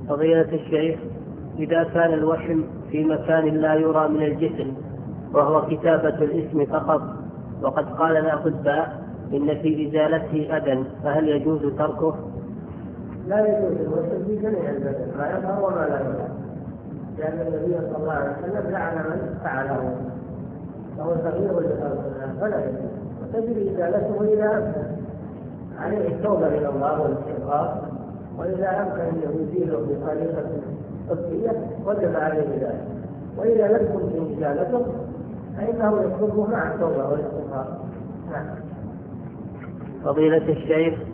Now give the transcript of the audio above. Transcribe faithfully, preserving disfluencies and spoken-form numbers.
فضيلة الشيخ، إذا كان الوشم في مكان لا يرى من الجسم وهو كتابة الاسم فقط، وقد قال الأطباء إن في إزالته أذى، فهل يجوز تركه؟ لا يجوز الوشم في جميع البدن، ما يظهر وما لا يظهر، لأن النبي صلى الله عليه وسلم لعن من فعله، فهو تغيير لخلق الله فلا يجوز، وتجري إزالته إذا أمكن عليه التوبة إلى الله والاستغفار، وإذا أمكن أن يزيله بطريقة طبية وجب عليه ذلك، وإذا لم تمكن إزالته فإنه يطلبه مع التوبة والاستغفار. فضيلة الشيخ،